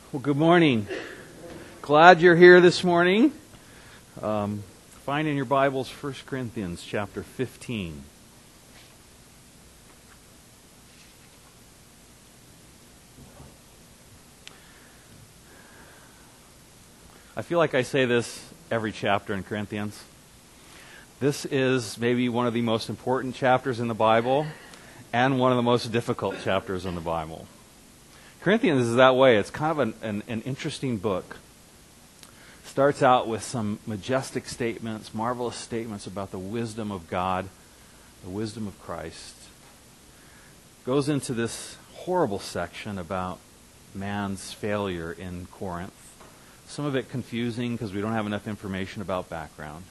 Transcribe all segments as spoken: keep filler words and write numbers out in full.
Well, good morning. Glad you're here this morning. Um, find in your Bibles First Corinthians chapter fifteen. I feel like I say this every chapter in Corinthians. This is maybe one of the most important chapters in the Bible and one of the most difficult chapters in the Bible. Corinthians is that way. It's kind of an, an, an interesting book. Starts out with some majestic statements, marvelous statements about the wisdom of God, the wisdom of Christ. Goes into this horrible section about man's failure in Corinth. Some of it confusing because we don't have enough information about background.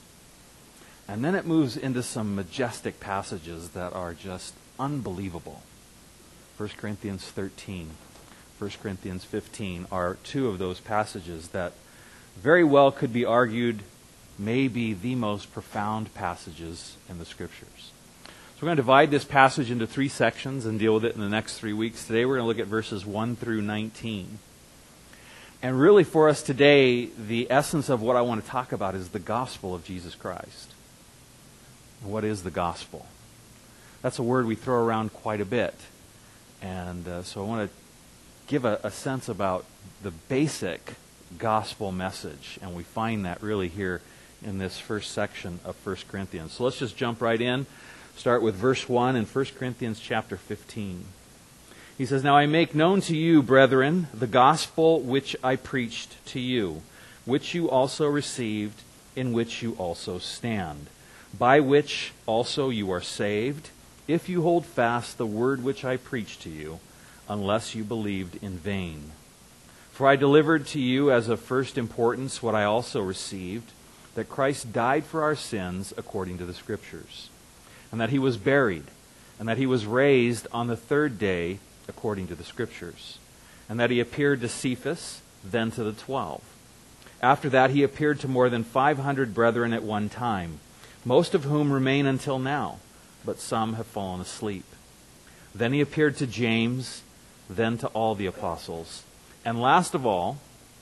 And then it moves into some majestic passages that are just unbelievable. First Corinthians thirteen. First Corinthians fifteen are two of those passages that very well could be argued may be the most profound passages in the Scriptures. So we're going to divide this passage into three sections and deal with it in the next three weeks. Today we're going to look at verses one through nineteen. And really for us today, the essence of what I want to talk about is the gospel of Jesus Christ. What is the gospel? That's a word we throw around quite a bit. And uh, so I want to give a, a sense about the basic gospel message, and we find that really here in this first section of First Corinthians. So let's just jump right in. Start with verse one in First Corinthians chapter fifteen. He says, "Now I make known to you, brethren, the gospel which I preached to you, which you also received, in which you also stand, by which also you are saved, if you hold fast the word which I preached to you, unless you believed in vain. For I delivered to you as of first importance what I also received, that Christ died for our sins according to the Scriptures, and that he was buried, and that he was raised on the third day according to the Scriptures, and that he appeared to Cephas, then to the twelve. After that he appeared to more than five hundred brethren at one time, most of whom remain until now, but some have fallen asleep. Then he appeared to James, then to all the apostles. And last of all,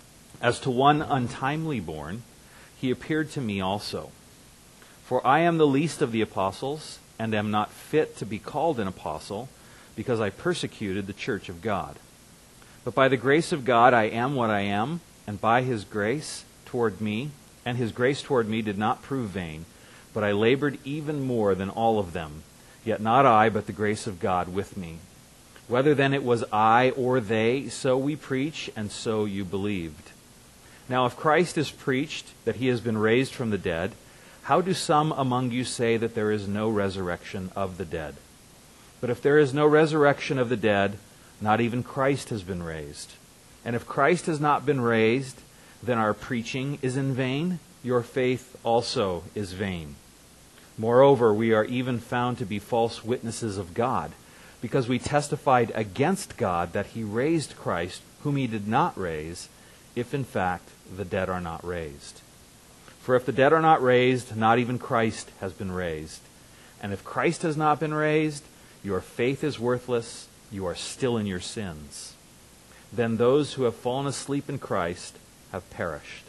as to one untimely born, he appeared to me also. For I am the least of the apostles, and am not fit to be called an apostle, because I persecuted the church of God. But by the grace of God I am what I am, and by his grace toward me, and his grace toward me did not prove vain, but I labored even more than all of them, yet not I, but the grace of God with me. Whether then it was I or they, so we preach, and so you believed. Now if Christ is preached that he has been raised from the dead, how do some among you say that there is no resurrection of the dead? But if there is no resurrection of the dead, not even Christ has been raised. And if Christ has not been raised, then our preaching is in vain, your faith also is vain. Moreover, we are even found to be false witnesses of God, because we testified against God that he raised Christ, whom he did not raise, if in fact the dead are not raised. For if the dead are not raised, not even Christ has been raised. And if Christ has not been raised, your faith is worthless, you are still in your sins. Then those who have fallen asleep in Christ have perished.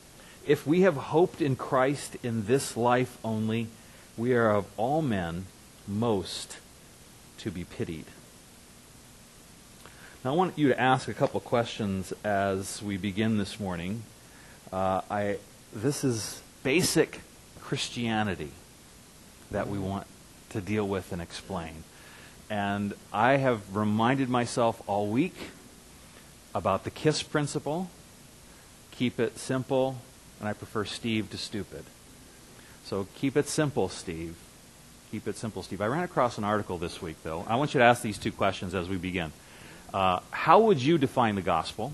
If we have hoped in Christ in this life only, we are of all men most to be pitied." Now I want you to ask a couple questions as we begin this morning. Uh, I this is basic Christianity that we want to deal with and explain. And I have reminded myself all week about the KISS principle. Keep it simple, and I prefer Steve to stupid. So keep it simple, Steve. Keep it simple, Steve. I ran across an article this week, though. I want you to ask these two questions as we begin. Uh, how would you define the gospel?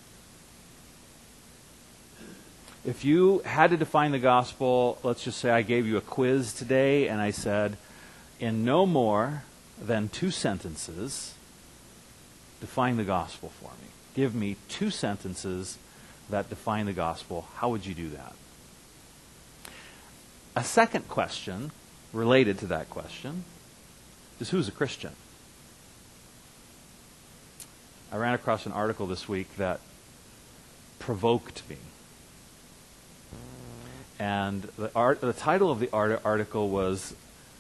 If you had to define the gospel, let's just say I gave you a quiz today, and I said, in no more than two sentences, define the gospel for me. Give me two sentences that define the gospel. How would you do that? A second question related to that question is, who's a Christian? I ran across an article this week that provoked me. And the, art, the title of the art, article was,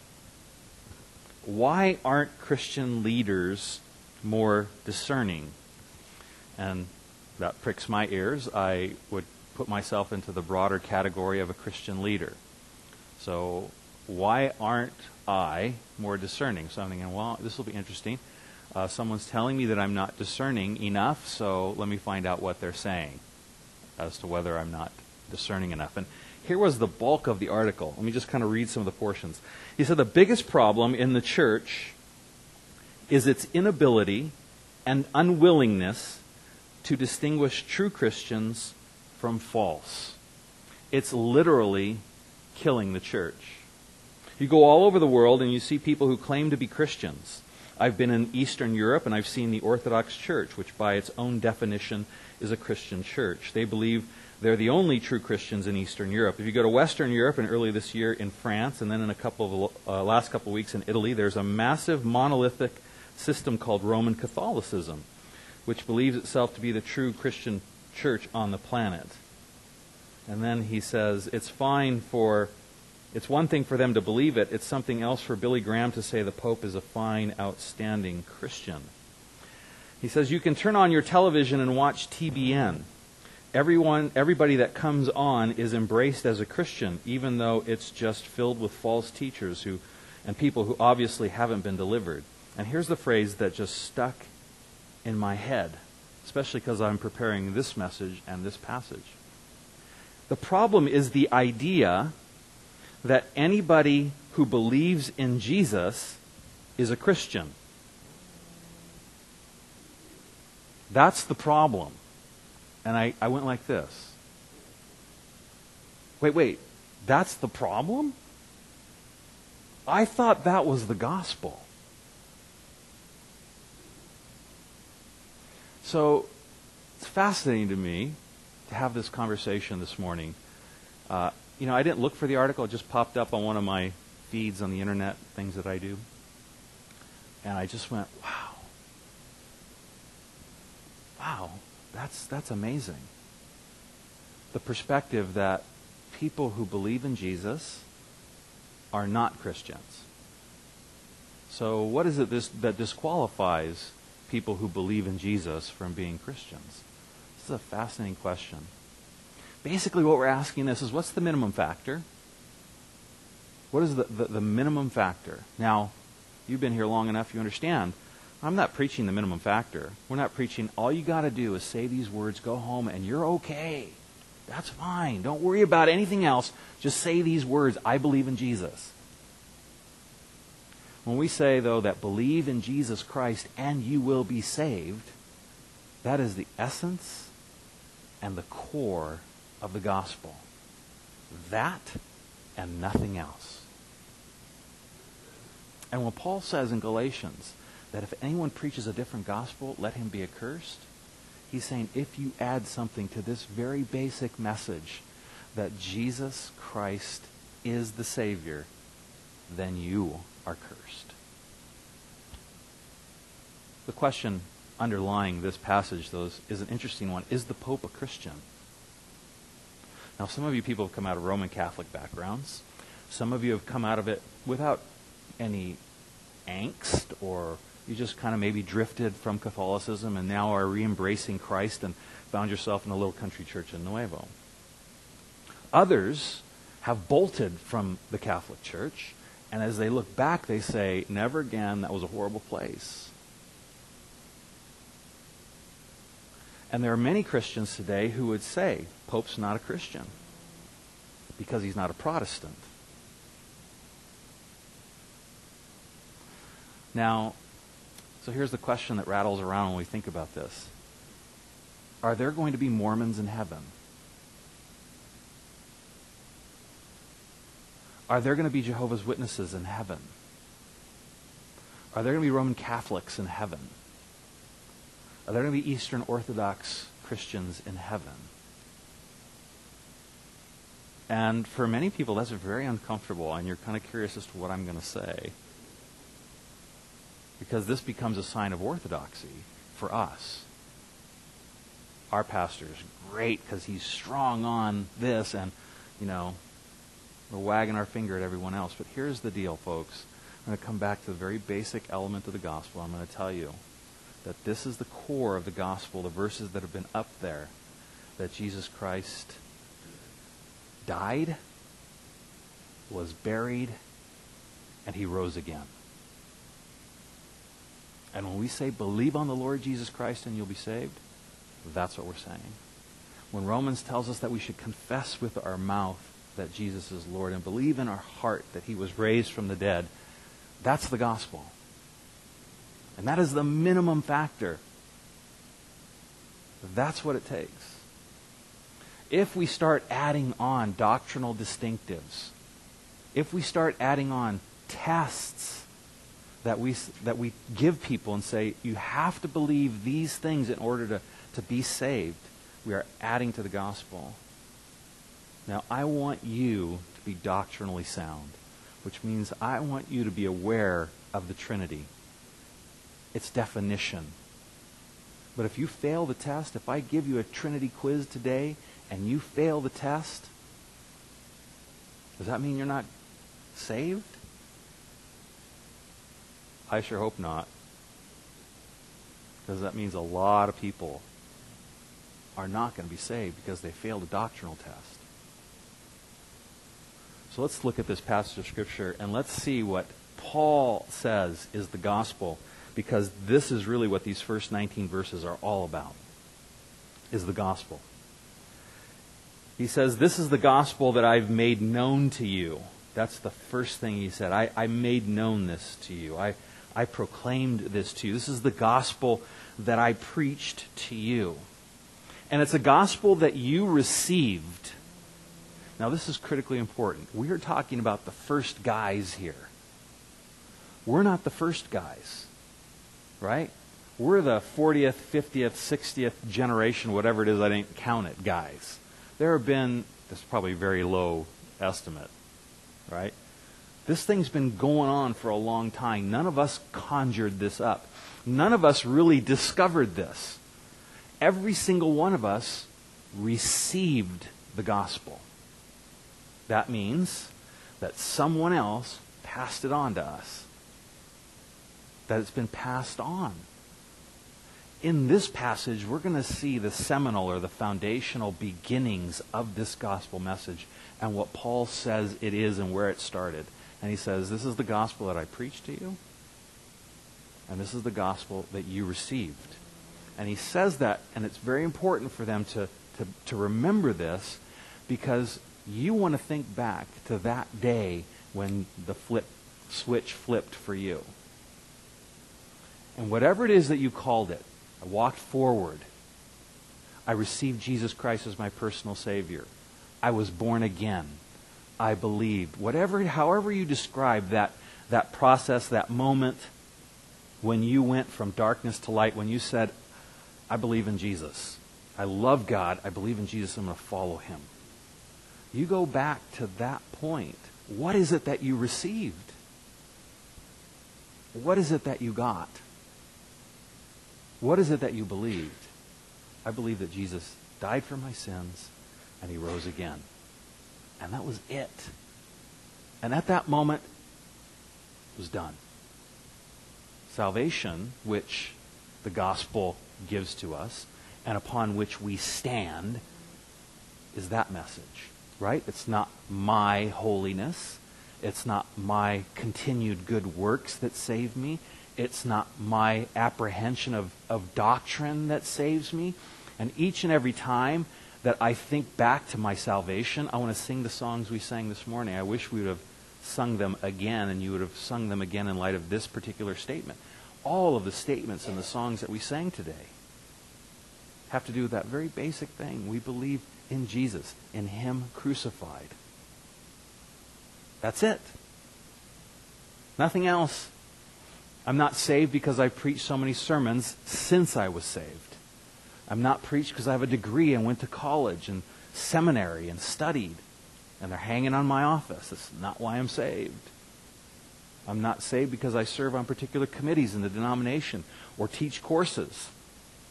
"Why Aren't Christian Leaders More Discerning?" And that pricks my ears. I would put myself into the broader category of a Christian leader. So why aren't I more discerning? So I'm thinking, well, this will be interesting. Uh, someone's telling me that I'm not discerning enough, so let me find out what they're saying as to whether I'm not discerning enough. And here was the bulk of the article. Let me just kind of read some of the portions. He said the biggest problem in the church is its inability and unwillingness to distinguish true Christians from false. It's literally killing the church. You go all over the world and you see people who claim to be Christians. I've been in Eastern Europe and I've seen the Orthodox Church, which by its own definition is a Christian church. They believe they're the only true Christians in Eastern Europe. If you go to Western Europe, and early this year in France, and then in a couple of uh, last couple of weeks in Italy, there's a massive monolithic system called Roman Catholicism, which believes itself to be the true Christian church on the planet. And then he says it's fine for, it's one thing for them to believe it, it's something else for Billy Graham to say the Pope is a fine, outstanding Christian. He says you can turn on your television and watch T B N. Everyone, everybody that comes on is embraced as a Christian, even though it's just filled with false teachers who, and people who obviously haven't been delivered. And here's the phrase that just stuck in my head, especially because I'm preparing this message and this passage. The problem is the idea that anybody who believes in Jesus is a Christian. That's the problem. And I, I went like this. Wait, wait, that's the problem? I thought that was the gospel. So it's fascinating to me to have this conversation this morning. Uh, you know, I didn't look for the article. It just popped up on one of my feeds on the internet, things that I do. And I just went, wow. Wow, that's that's amazing. The perspective that people who believe in Jesus are not Christians. So what is it this, that disqualifies people who believe in Jesus from being Christians? This is a fascinating question. Basically what we're asking this is, what's the minimum factor? What is the, the, the minimum factor? Now, you've been here long enough, you understand. I'm not preaching the minimum factor. We're not preaching, all you got to do is say these words, go home, and you're okay. That's fine. Don't worry about anything else. Just say these words, I believe in Jesus. When we say, though, that believe in Jesus Christ and you will be saved, that is the essence and the core of the gospel. That and nothing else. And when Paul says in Galatians that if anyone preaches a different gospel, let him be accursed, he's saying if you add something to this very basic message that Jesus Christ is the Savior, then you are cursed. The question underlying this passage, though, is an interesting one. Is the Pope a Christian? Now, some of you people have come out of Roman Catholic backgrounds. Some of you have come out of it without any angst, or you just kind of maybe drifted from Catholicism and now are re-embracing Christ and found yourself in a little country church in Nuevo. Others have bolted from the Catholic Church, and as they look back, they say, never again, that was a horrible place. And there are many Christians today who would say, Pope's not a Christian because he's not a Protestant. Now, so here's the question that rattles around when we think about this. Are there going to be Mormons in heaven? Are there going to be Jehovah's Witnesses in heaven? Are there going to be Roman Catholics in heaven? Are there going to be Eastern Orthodox Christians in heaven? And for many people, that's very uncomfortable, and you're kind of curious as to what I'm going to say. Because this becomes a sign of orthodoxy for us. our pastor is great because he's strong on this, and, you know, we're wagging our finger at everyone else. But here's the deal, folks. I'm going to come back to the very basic element of the gospel. I'm going to tell you that this is the core of the gospel, the verses that have been up there, that Jesus Christ died, was buried, and he rose again. And when we say, believe on the Lord Jesus Christ and you'll be saved, that's what we're saying. When Romans tells us that we should confess with our mouth that Jesus is Lord and believe in our heart that he was raised from the dead, that's the gospel. And that is the minimum factor. That's what it takes. If we start adding on doctrinal distinctives, if we start adding on tests that we that we give people and say, you have to believe these things in order to, to be saved, we are adding to the gospel. Now, I want you to be doctrinally sound, which means I want you to be aware of the Trinity, its definition. But if you fail the test, if I give you a Trinity quiz today and you fail the test, does that mean you're not saved? I sure hope not. Because that means a lot of people are not going to be saved because they failed a doctrinal test. So let's look at this passage of Scripture and let's see what Paul says is the gospel, because this is really what these first nineteen verses are all about, is the gospel. He says, this is the gospel that I've made known to you. That's the first thing he said. I, I made known this to you. I, I proclaimed this to you. This is the gospel that I preached to you. And it's a gospel that you received. Now, this is critically important. We are talking about the first guys here. We're not the first guys, right? We're the fortieth, fiftieth, sixtieth generation, whatever it is, I didn't count it, guys. There have been, this is probably a very low estimate, right? This thing's been going on for a long time. None of us conjured this up. None of us really discovered this. Every single one of us received the gospel. That means that someone else passed it on to us. That it's been passed on. In this passage, we're going to see the seminal or the foundational beginnings of this gospel message and what Paul says it is and where it started. And he says, this is the gospel that I preached to you, and this is the gospel that you received. And he says that, and it's very important for them to, to, to remember this, because you want to think back to that day when the flip switch flipped for you. And whatever it is that you called it, I walked forward. I received Jesus Christ as my personal Savior. I was born again. I believed. Whatever, however you describe that, that process, that moment when you went from darkness to light, when you said, I believe in Jesus. I love God. I believe in Jesus. I'm going to follow him. You go back to that point. What is it that you received? What is it that you got? What is it that you believed? I believe that Jesus died for my sins and he rose again. And that was it. And at that moment, it was done. Salvation, which the gospel gives to us, and upon which we stand, is that message, right? It's not my holiness. It's not my continued good works that save me. It's not my apprehension of, of doctrine that saves me. And each and every time that I think back to my salvation, I want to sing the songs we sang this morning. I wish we would have sung them again, and you would have sung them again in light of this particular statement. All of the statements in the songs that we sang today have to do with that very basic thing. We believe in Jesus, in him crucified. That's it. Nothing else. I'm not saved because I preached so many sermons since I was saved. I'm not preached because I have a degree and went to college and seminary and studied, and they're hanging on my office. That's not why I'm saved. I'm not saved because I serve on particular committees in the denomination or teach courses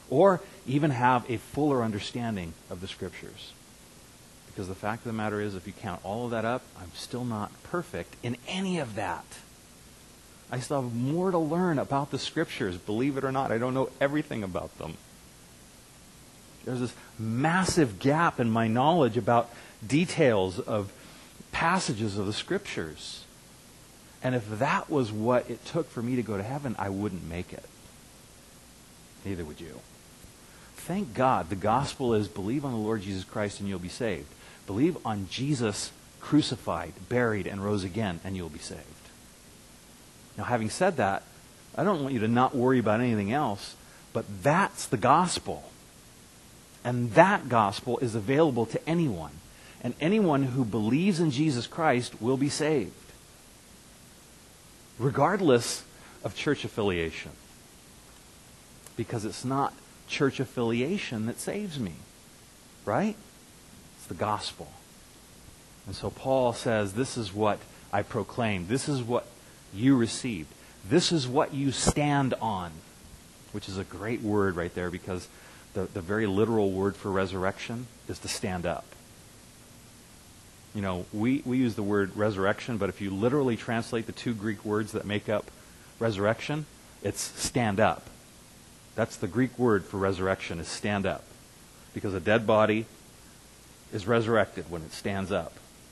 or even have a fuller understanding of the Scriptures. Because the fact of the matter is, if you count all of that up, I'm still not perfect in any of that. I still have more to learn about the Scriptures. Believe it or not, I don't know everything about them. There's this massive gap in my knowledge about details of passages of the Scriptures. And if that was what it took for me to go to heaven, I wouldn't make it. Neither would you. Thank God the gospel is believe on the Lord Jesus Christ and you'll be saved. Believe on Jesus crucified, buried, and rose again, and you'll be saved. Now, having said that, I don't want you to not worry about anything else, but that's the gospel. And that gospel is available to anyone. And anyone who believes in Jesus Christ will be saved, regardless of church affiliation. Because it's not church affiliation that saves me, right? It's the gospel. And so Paul says, this is what I proclaim. This is what you received. This is what you stand on, which is a great word right there, because the, the very literal word for resurrection is to stand up. You know, we, we use the word resurrection, but if you literally translate the two Greek words that make up resurrection, it's stand up. That's the Greek word for resurrection, is stand up. Because a dead body is resurrected when it stands up.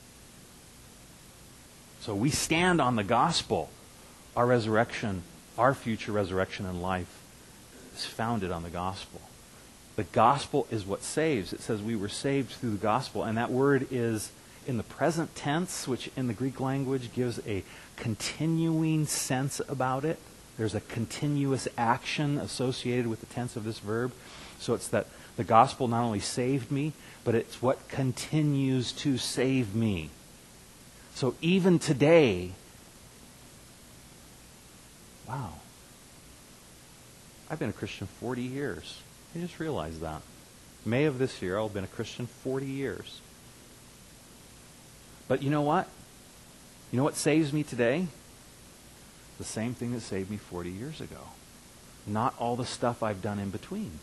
So we stand on the gospel. Our resurrection, our future resurrection in life is founded on the gospel. The gospel is what saves. It says we were saved through the gospel. And that word is in the present tense, which in the Greek language gives a continuing sense about it. There's a continuous action associated with the tense of this verb. So it's that the gospel not only saved me, but it's what continues to save me. So even today, wow, I've been a Christian forty years. I just realized that. May of this year, I've been a Christian forty years. But you know what? You know what saves me today? The same thing that saved me forty years ago. Not all the stuff I've done in between.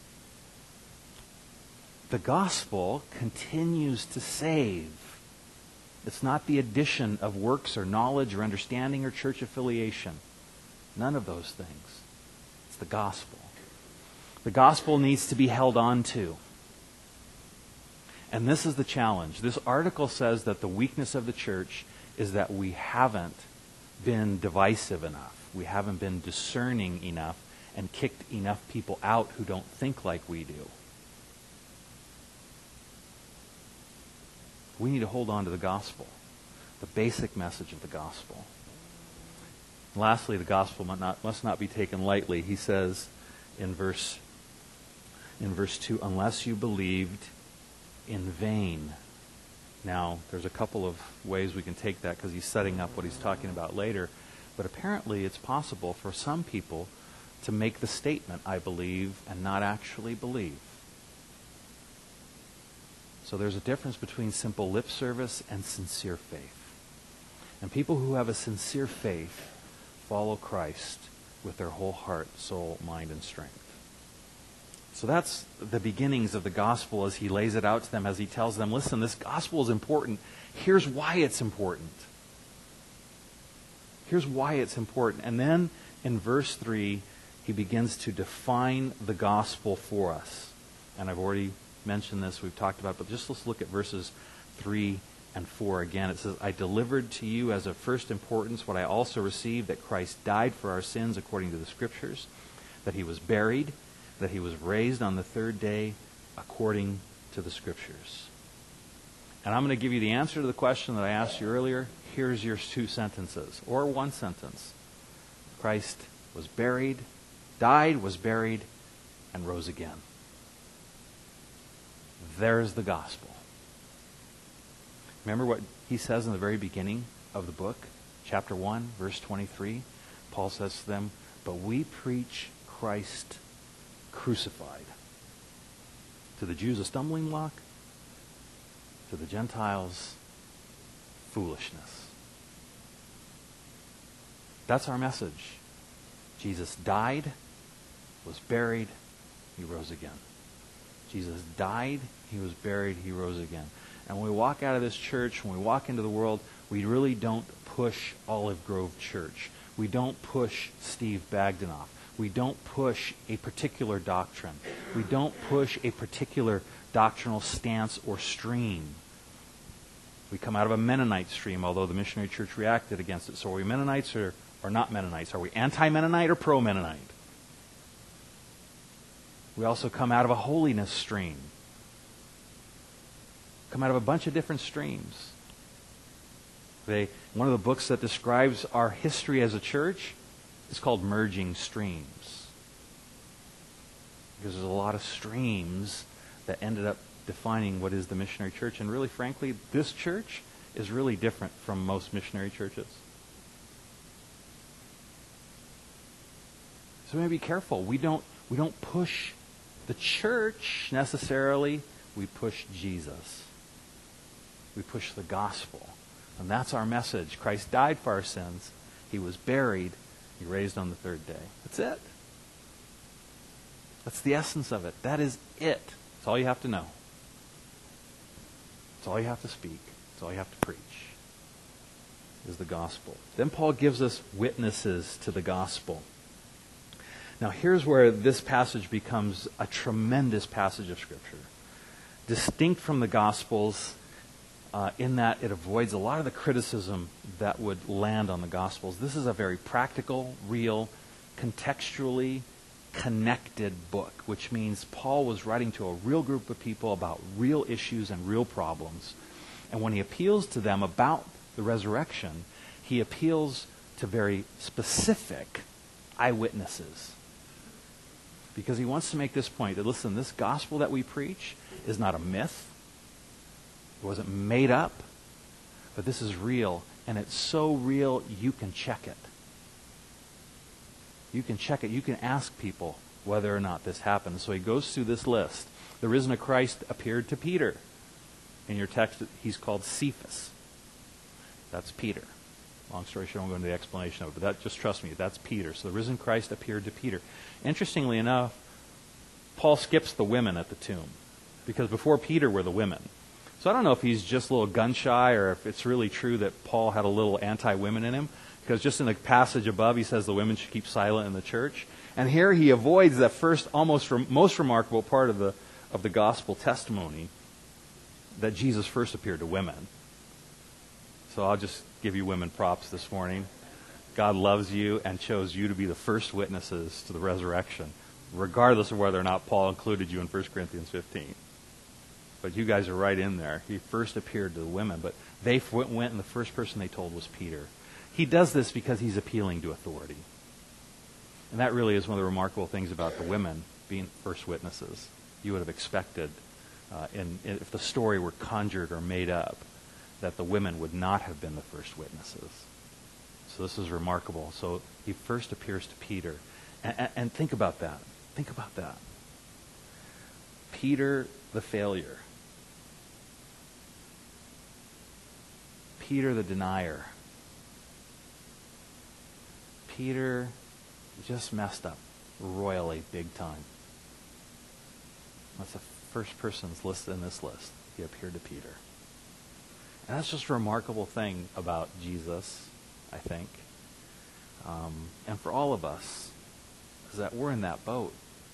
The gospel continues to save. It's not the addition of works or knowledge or understanding or church affiliation. None of those things. It's the gospel. The gospel needs to be held on to. And this is the challenge. This article says that the weakness of the church is that we haven't been divisive enough. We haven't been discerning enough and kicked enough people out who don't think like we do. We need to hold on to the gospel, the basic message of the gospel. Lastly, the gospel must not, must not be taken lightly. He says in verse, in verse two, unless you believed in vain. Now, there's a couple of ways we can take that because he's setting up what he's talking about later. But apparently it's possible for some people to make the statement, I believe, and not actually believe. So there's a difference between simple lip service and sincere faith. And people who have a sincere faith follow Christ with their whole heart, soul, mind, and strength. So that's the beginnings of the gospel as he lays it out to them, as he tells them, listen, this gospel is important. Here's why it's important. Here's why it's important. And then in verse three, he begins to define the gospel for us. And I've already mentioned this, we've talked about it, but just let's look at verses three and four again. It says, I delivered to you as of first importance what I also received, that Christ died for our sins according to the Scriptures, that he was buried, that he was raised on the third day according to the Scriptures. And I'm going to give you the answer to the question that I asked you earlier. Here's your two sentences, or one sentence. Christ was buried, died, was buried, and rose again. There's the gospel. Remember what he says in the very beginning of the book, chapter one, verse twenty-three? Paul says to them, but we preach Christ crucified. To the Jews a stumbling block, to the Gentiles foolishness. That's our message. Jesus died, was buried, he rose again. Jesus died, he was buried, he rose again. And when we walk out of this church, when we walk into the world, we really don't push Olive Grove Church. We don't push Steve Bagdanoff. We don't push a particular doctrine. We don't push a particular doctrinal stance or stream. We come out of a Mennonite stream, although the missionary church reacted against it. So are we Mennonites or, or not Mennonites? Are we anti-Mennonite or pro-Mennonite? We also come out of a holiness stream. Come out of a bunch of different streams. They, one of the books that describes our history as a church is called Merging Streams. Because there's a lot of streams that ended up defining what is the missionary church. And really, frankly, this church is really different from most missionary churches. So we may be careful. We don't, we don't push the church necessarily. We push Jesus. We push the gospel. And that's our message. Christ died for our sins. He was buried. He raised on the third day. That's it. That's the essence of it. That is it. That's all you have to know. That's all you have to speak. That's all you have to preach. Is the gospel. Then Paul gives us witnesses to the gospel. Now here's where this passage becomes a tremendous passage of Scripture. Distinct from the Gospels uh, in that it avoids a lot of the criticism that would land on the Gospels. This is a very practical, real, contextually connected book, which means Paul was writing to a real group of people about real issues and real problems. And when he appeals to them about the resurrection, he appeals to very specific eyewitnesses. Because he wants to make this point that, listen, this gospel that we preach is not a myth. It wasn't made up. But this is real. And it's so real, you can check it. You can check it. You can ask people whether or not this happened. So he goes through this list. The risen Christ appeared to Peter. In your text, he's called Cephas. That's Peter. Long story short, I won't go into the explanation of it, but that, just trust me, that's Peter. So the risen Christ appeared to Peter. Interestingly enough, Paul skips the women at the tomb, because before Peter were the women. So I don't know if he's just a little gun-shy or if it's really true that Paul had a little anti-women in him, because just in the passage above he says the women should keep silent in the church. And here he avoids that first, almost rem- most remarkable part of the of the gospel testimony, that Jesus first appeared to women. So I'll just give you women props this morning. God loves you and chose you to be the first witnesses to the resurrection, regardless of whether or not Paul included you in First Corinthians fifteen. But you guys are right in there. He first appeared to the women, but they went and the first person they told was Peter. He does this because he's appealing to authority. And that really is one of the remarkable things about the women being first witnesses. You would have expected, uh, in, if the story were conjured or made up, that the women would not have been the first witnesses. So this is remarkable. So he first appears to Peter. And, and, and think about that. Think about that. Peter the failure. Peter the denier. Peter just messed up royally big time. That's the first person's listed in this list. He appeared to Peter. And that's just a remarkable thing about Jesus, I think. Um, and for all of us, is that we're in that boat.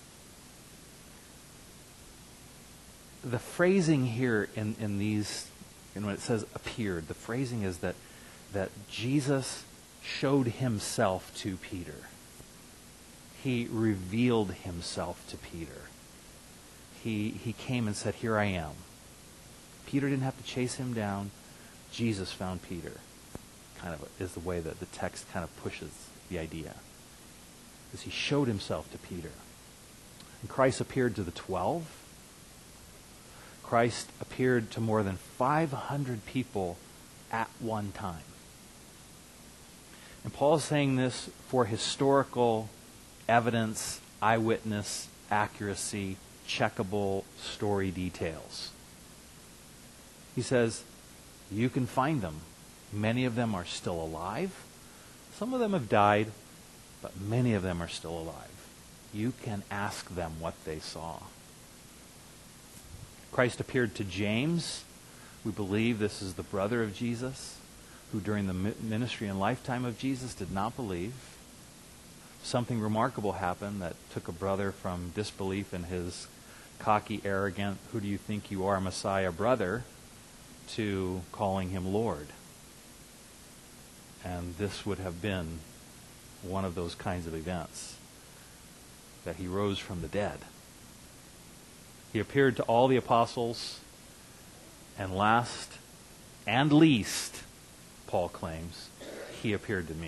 The phrasing here in, in these, and when it says appeared, the phrasing is that, that Jesus showed himself to Peter. He revealed himself to Peter. He, he came and said, here I am. Peter didn't have to chase him down. Jesus found Peter, kind of is the way that the text kind of pushes the idea. Because he showed himself to Peter. And Christ appeared to the twelve. Christ appeared to more than five hundred people at one time. And Paul is saying this for historical evidence, eyewitness, accuracy, checkable story details. He says, you can find them. Many of them are still alive. Some of them have died, but many of them are still alive. you can ask them what they saw. Christ appeared to James. We believe this is the brother of Jesus, who during the ministry and lifetime of Jesus did not believe. Something remarkable happened that took a brother from disbelief in his cocky, arrogant, who do you think you are, Messiah brother, to calling him Lord. And this would have been one of those kinds of events, that he rose from the dead. He appeared to all the apostles, and last and least, Paul claims, he appeared to me.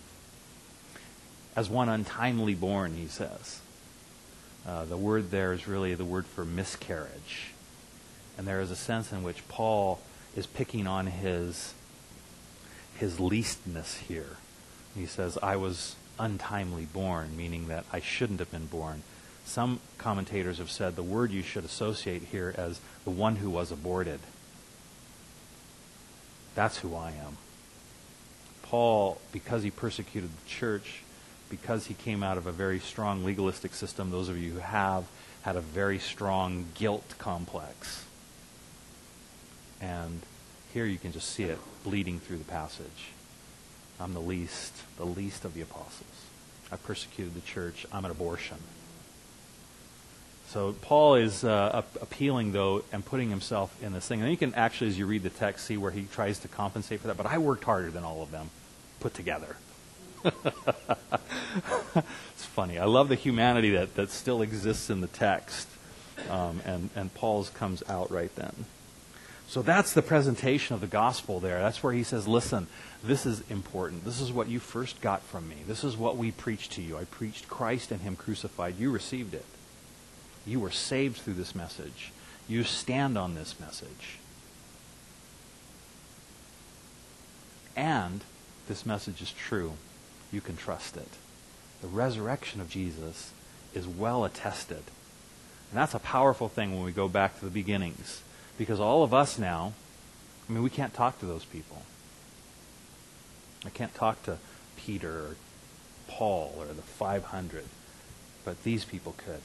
As one untimely born, he says. Uh, the word there is really the word for miscarriage. And there is a sense in which Paul is picking on his, his leastness here. He says, I was untimely born, meaning that I shouldn't have been born. Some commentators have said the word you should associate here as the one who was aborted. That's who I am. Paul, because he persecuted the church, because he came out of a very strong legalistic system, those of you who have, had a very strong guilt complex. And here you can just see it bleeding through the passage. I'm the least, the least of the apostles. I persecuted the church. I'm an abortion. So Paul is uh, appealing, though, and putting himself in this thing. And you can actually, as you read the text, see where he tries to compensate for that. But I worked harder than all of them put together. It's funny. I love the humanity that, that still exists in the text. Um, and, and Paul's comes out right then. So that's the presentation of the gospel there. That's where he says, listen, this is important. This is what you first got from me. This is what we preached to you. I preached Christ and him crucified. You received it. You were saved through this message. You stand on this message. And this message is true. You can trust it. The resurrection of Jesus is well attested. And that's a powerful thing when we go back to the beginnings. Because all of us now, I mean, we can't talk to those people. I can't talk to Peter or Paul or the five hundred. But these people could.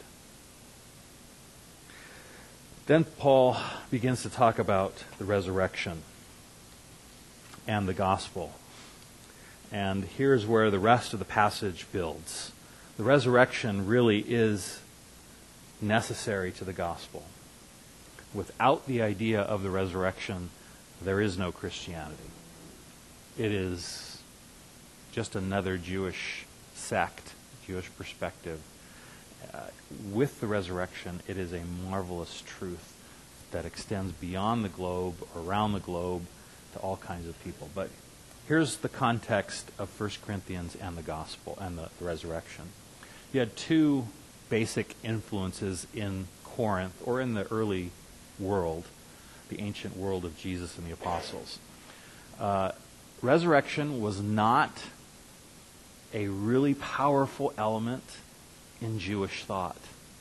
Then Paul begins to talk about the resurrection and the gospel. And here's where the rest of the passage builds. The resurrection really is necessary to the gospel. Without the idea of the resurrection, there is no Christianity. It is just another Jewish sect, Jewish perspective. Uh, with the resurrection, it is a marvelous truth that extends beyond the globe, around the globe, to all kinds of people. But here's the context of First Corinthians and the gospel and the, the resurrection. You had two basic influences in Corinth, or in the early world, the ancient world of Jesus and the apostles. Uh, resurrection was not a really powerful element in Jewish thought.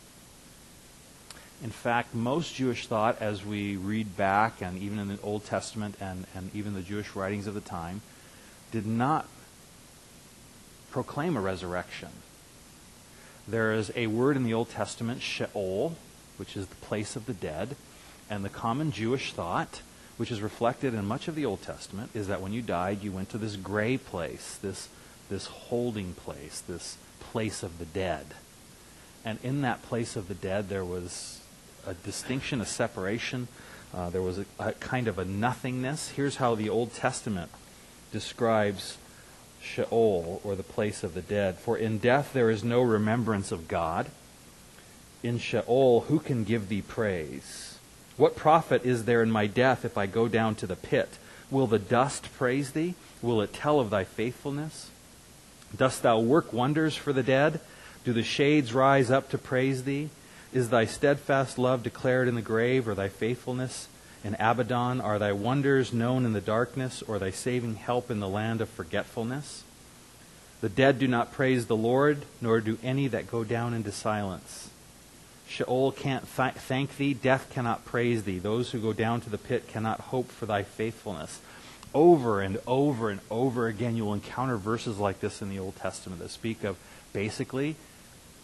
In fact, most Jewish thought, as we read back, and even in the Old Testament and, and even the Jewish writings of the time, did not proclaim a resurrection. There is a word in the Old Testament, Sheol, which is the place of the dead. And the common Jewish thought, which is reflected in much of the Old Testament, is that when you died, you went to this gray place, this, this holding place, this place of the dead. And in that place of the dead, there was a distinction, a separation. Uh, there was a, a kind of a nothingness. Here's how the Old Testament describes Sheol, or the place of the dead. For in death there is no remembrance of God. In Sheol, who can give thee praise? What profit is there in my death if I go down to the pit? Will the dust praise thee? Will it tell of thy faithfulness? Dost thou work wonders for the dead? Do the shades rise up to praise thee? Is thy steadfast love declared in the grave, or thy faithfulness in Abaddon? Are thy wonders known in the darkness, or thy saving help in the land of forgetfulness? The dead do not praise the Lord, nor do any that go down into silence. Sheol can't th- thank thee. Death cannot praise thee. Those who go down to the pit cannot hope for thy faithfulness. Over and over and over again, you'll encounter verses like this in the Old Testament that speak of basically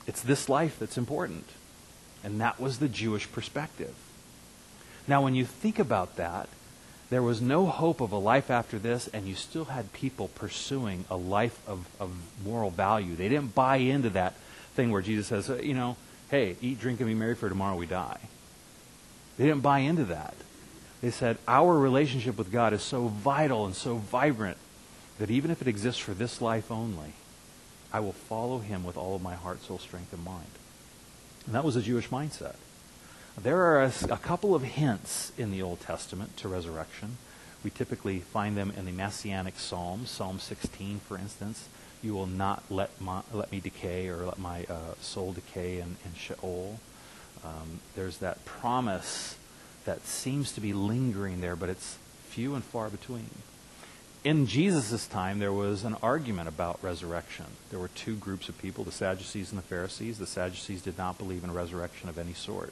It's this life that's important. And that was the Jewish perspective. Now, when you think about that, there was no hope of a life after this, and you still had people pursuing a life of, of moral value. They didn't buy into that thing where Jesus says, you know, hey, eat, drink, and be merry, for tomorrow we die. They didn't buy into that. They said, our relationship with God is so vital and so vibrant that even if it exists for this life only, I will follow him with all of my heart, soul, strength, and mind. And that was a Jewish mindset. There are a, a couple of hints in the Old Testament to resurrection. We typically find them in the Messianic Psalms. Psalm sixteen, for instance. You will not let my, let me decay or let my uh, soul decay in, in Sheol. Um, there's that promise that seems to be lingering there, but it's few and far between. In Jesus' time, there was an argument about resurrection. There were two groups of people, the Sadducees and the Pharisees. The Sadducees did not believe in a resurrection of any sort.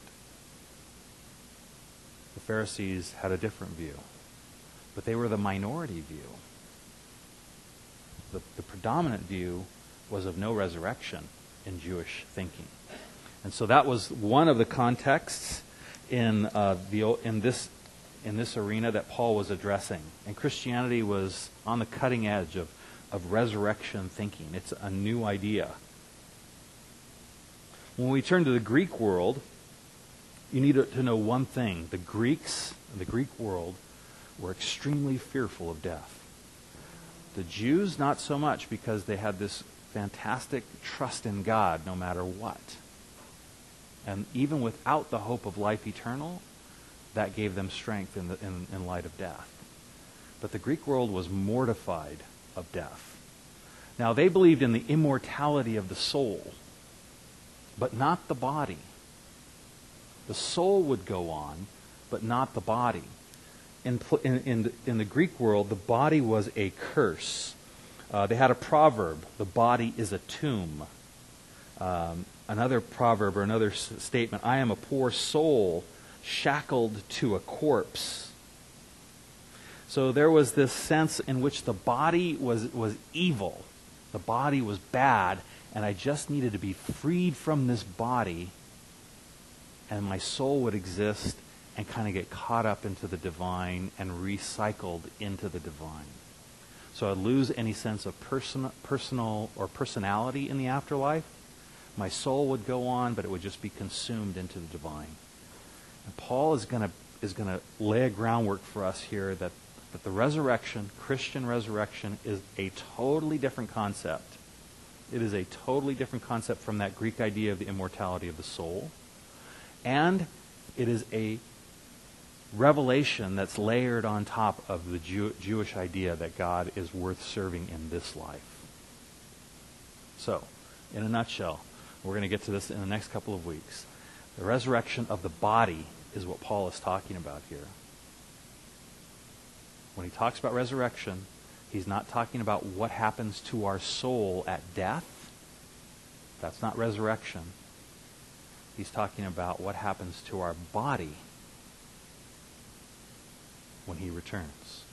The Pharisees had a different view, but they were the minority view. The, the predominant view was of no resurrection in Jewish thinking. And so that was one of the contexts in uh, the in this in this arena that Paul was addressing. And Christianity was on the cutting edge of, of resurrection thinking. It's a new idea. When we turn to the Greek world, you need to know one thing. The Greeks, the Greek world, were extremely fearful of death. The Jews, not so much, because they had this fantastic trust in God no matter what. And even without the hope of life eternal, that gave them strength in, the, in, in light of death. But the Greek world was mortified of death. Now, they believed in the immortality of the soul, but not the body. The soul would go on, but not the body. In, in, in, in the Greek world, the body was a curse. Uh, they had a proverb, the body is a tomb. Um, another proverb or another s- statement, I am a poor soul shackled to a corpse. So there was this sense in which the body was, was evil. The body was bad, and I just needed to be freed from this body, and my soul would exist and kind of get caught up into the divine and recycled into the divine. So I'd lose any sense of person, personal or personality in the afterlife. My soul would go on, but it would just be consumed into the divine. And Paul is going to is going to lay a groundwork for us here that, that the resurrection, Christian resurrection, is a totally different concept. It is a totally different concept from that Greek idea of the immortality of the soul. And it is a revelation that's layered on top of the Jew- Jewish idea that God is worth serving in this life. So, in a nutshell, we're going to get to this in the next couple of weeks. The resurrection of the body is what Paul is talking about here. When he talks about resurrection, he's not talking about what happens to our soul at death. That's not resurrection. He's talking about what happens to our body when he returns.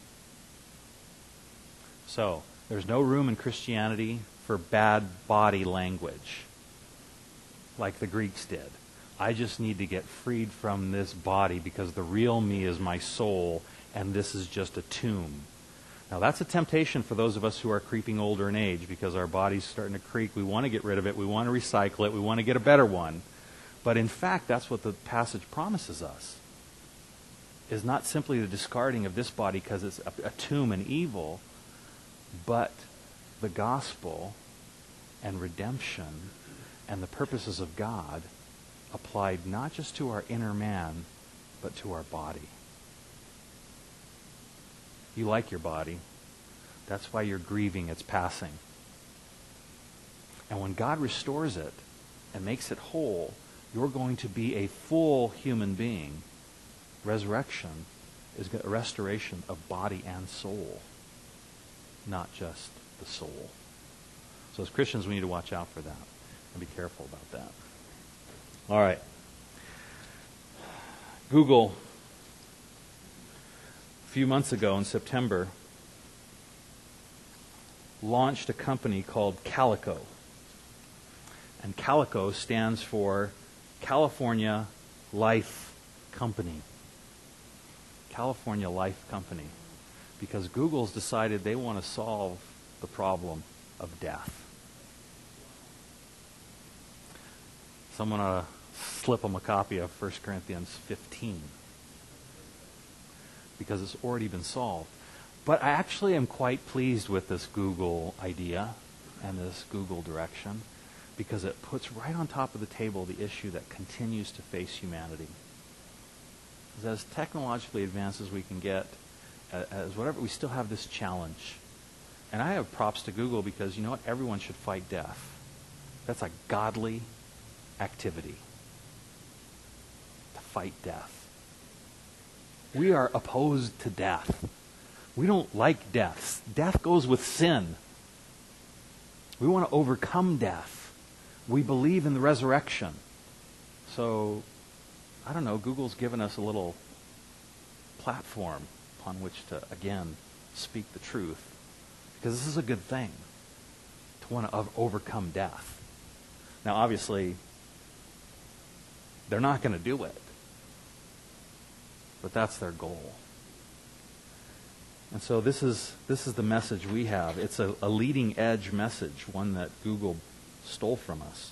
So, there's no room in Christianity for bad body language like the Greeks did. I just need to get freed from this body because the real me is my soul and this is just a tomb. Now that's a temptation for those of us who are creeping older in age because our body's starting to creak. We want to get rid of it. We want to recycle it. We want to get a better one. But in fact, that's what the passage promises us. Is not simply the discarding of this body because it's a, a tomb and evil, but the gospel and redemption and the purposes of God applied not just to our inner man, but to our body. You like your body. That's why you're grieving its passing. And when God restores it and makes it whole, you're going to be a full human being. Resurrection is a restoration of body and soul, not just the soul. So as Christians, we need to watch out for that and be careful about that. All right. Google, a few months ago in September, launched a company called Calico. And Calico stands for California Life Company. California Life Company. Because Google's decided they want to solve the problem of death. Someone ought to slip them a copy of First Corinthians fifteen. Because it's already been solved. But I actually am quite pleased with this Google idea and this Google direction, because it puts right on top of the table the issue that continues to face humanity. As technologically advanced as we can get, as whatever, we still have this challenge. And I have props to Google because, you know what, everyone should fight death. That's a godly activity. To fight death. We are opposed to death. We don't like death. Death goes with sin. We want to overcome death. We believe in the resurrection. So, I don't know, Google's given us a little platform upon which to, again, speak the truth. Because this is a good thing, to want to overcome death. Now, obviously, they're not going to do it. But that's their goal. And so this is this is the message we have. It's a, a leading edge message, one that Google stole from us.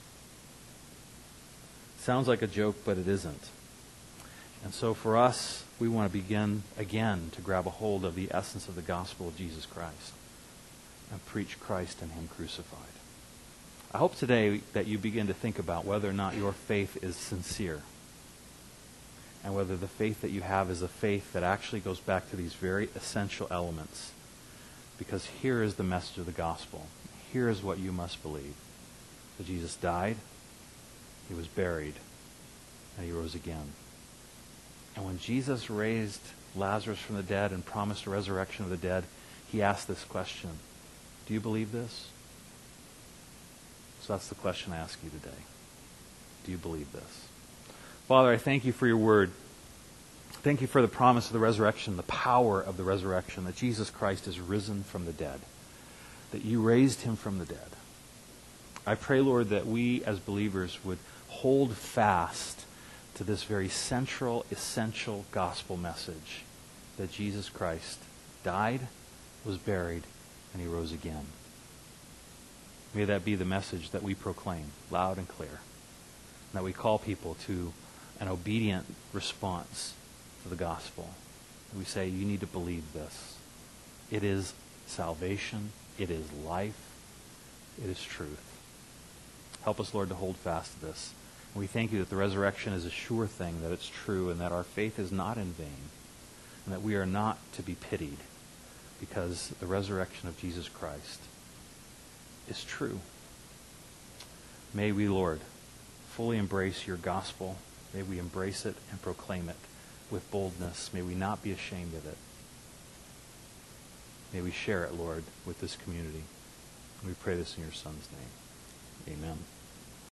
Sounds like a joke, but it isn't. And so for us, we want to begin again to grab a hold of the essence of the gospel of Jesus Christ and preach Christ and Him crucified. I hope today that you begin to think about whether or not your faith is sincere, and whether the faith that you have is a faith that actually goes back to these very essential elements. Because here is the message of the gospel. Here is what you must believe. That Jesus died, He was buried, and He rose again. And when Jesus raised Lazarus from the dead and promised a resurrection of the dead, He asked this question: do you believe this? So that's the question I ask you today. Do you believe this? Father, I thank You for Your word. Thank You for the promise of the resurrection, the power of the resurrection, that Jesus Christ is risen from the dead, that You raised Him from the dead. I pray, Lord, that we as believers would hold fast to this very central, essential gospel message, that Jesus Christ died, was buried, and He rose again. May that be the message that we proclaim loud and clear, and that we call people to an obedient response to the gospel. We say, you need to believe this. It is salvation. It is life. It is truth. Help us, Lord, to hold fast to this. And we thank You that the resurrection is a sure thing, that it's true, and that our faith is not in vain, and that we are not to be pitied, because the resurrection of Jesus Christ is true. May we, Lord, fully embrace Your gospel. May we embrace it and proclaim it with boldness. May we not be ashamed of it. May we share it, Lord, with this community. We pray this in Your Son's name. Amen.